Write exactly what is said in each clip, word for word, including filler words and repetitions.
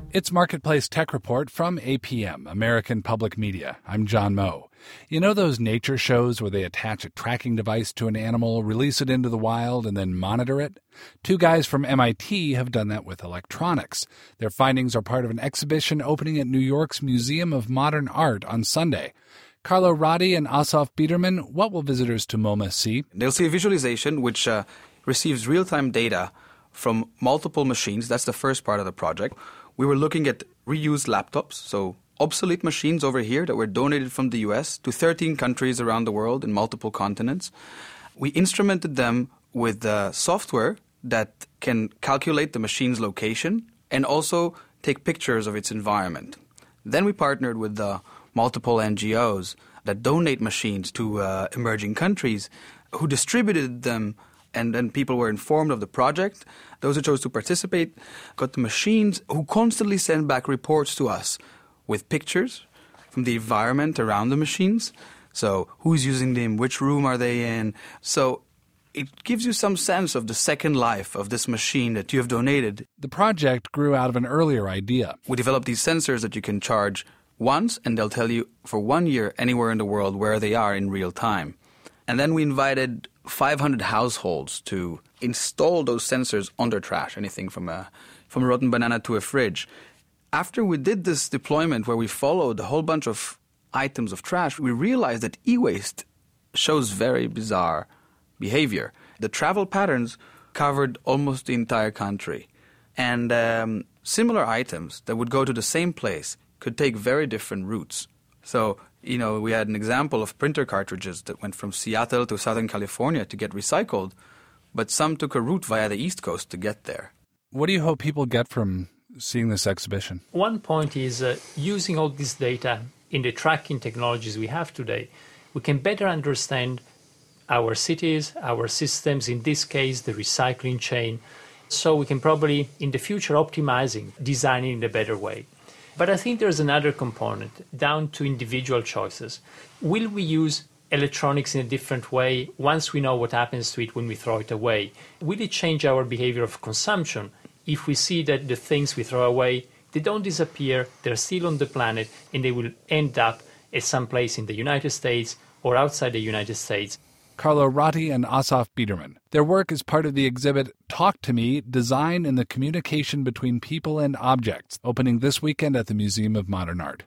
It's Marketplace Tech Report from A P M, American Public Media. I'm John Moe. You know those nature shows where they attach a tracking device to an animal, release it into the wild, and then monitor it? Two guys from M I T have done that with electronics. Their findings are part of an exhibition opening at New York's Museum of Modern Art on Sunday. Carlo Ratti and Asaf Biderman, what will visitors to MoMA see? They'll see a visualization which uh, receives real-time data from multiple machines. That's the first part of the project. We were looking at reused laptops, so obsolete machines over here that were donated from the U S to thirteen countries around the world in multiple continents. We instrumented them with uh, software that can calculate the machine's location and also take pictures of its environment. Then we partnered with the multiple N G Os that donate machines to uh, emerging countries who distributed them, and then people were informed of the project. Those who chose to participate got the machines who constantly send back reports to us with pictures from the environment around the machines. So who's using them, which room are they in? So it gives you some sense of the second life of this machine that you have donated. The project grew out of an earlier idea. We developed these sensors that you can charge once, and they'll tell you for one year anywhere in the world where they are in real time. And then we invited five hundred households to install those sensors on their trash, anything from a, from a rotten banana to a fridge. After we did this deployment where we followed a whole bunch of items of trash, we realized that e-waste shows very bizarre behavior. The travel patterns covered almost the entire country. And um, similar items that would go to the same place could take very different routes. So, you know, we had an example of printer cartridges that went from Seattle to Southern California to get recycled, but some took a route via the East Coast to get there. What do you hope people get from seeing this exhibition? One point is uh, using all this data in the tracking technologies we have today, we can better understand our cities, our systems, in this case, the recycling chain, so we can probably, in the future, optimizing, designing in a better way. But I think there's another component, down to individual choices. Will we use electronics in a different way once we know what happens to it when we throw it away? Will it change our behavior of consumption if we see that the things we throw away, they don't disappear, they're still on the planet, and they will end up at some place in the United States or outside the United States? Carlo Ratti and Asaf Biderman. Their work is part of the exhibit Talk to Me, Design and the Communication Between People and Objects, opening this weekend at the Museum of Modern Art.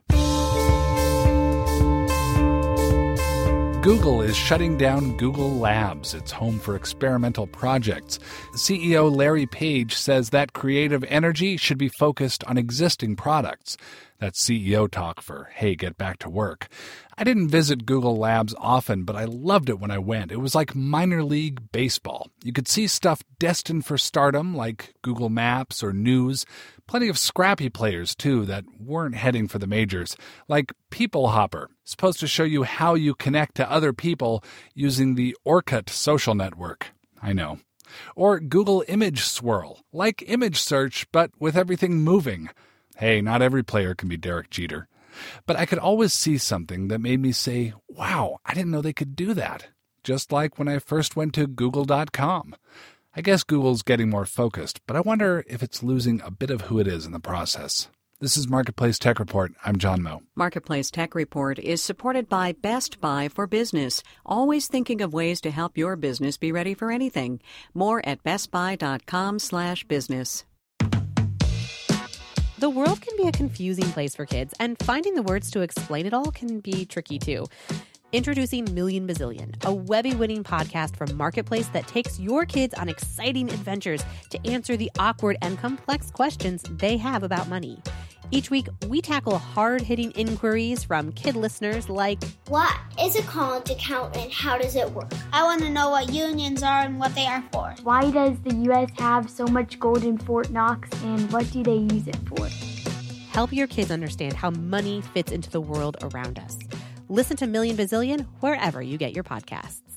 Google is shutting down Google Labs, its home for experimental projects. C E O Larry Page says that creative energy should be focused on existing products. That's C E O talk for, hey, get back to work. I didn't visit Google Labs often, but I loved it when I went. It was like minor league baseball. You could see stuff destined for stardom, like Google Maps or News. Plenty of scrappy players, too, that weren't heading for the majors, like People Hopper, supposed to show you how you connect to other people using the Orkut social network. I know. Or Google Image Swirl, like image search, but with everything moving. Hey, not every player can be Derek Jeter. But I could always see something that made me say, wow, I didn't know they could do that. Just like when I first went to google dot com. I guess Google's getting more focused, but I wonder if it's losing a bit of who it is in the process. This is Marketplace Tech Report. I'm John Moe. Marketplace Tech Report is supported by Best Buy for Business, always thinking of ways to help your business be ready for anything. More at bestbuy.com slash business. The world can be a confusing place for kids, and finding the words to explain it all can be tricky too. Introducing Million Bazillion, a Webby-winning podcast from Marketplace that takes your kids on exciting adventures to answer the awkward and complex questions they have about money. Each week, we tackle hard-hitting inquiries from kid listeners like, what is a college account and how does it work? I want to know what unions are and what they are for. Why does the U S have so much gold in Fort Knox and what do they use it for? Help your kids understand how money fits into the world around us. Listen to Million Bazillion wherever you get your podcasts.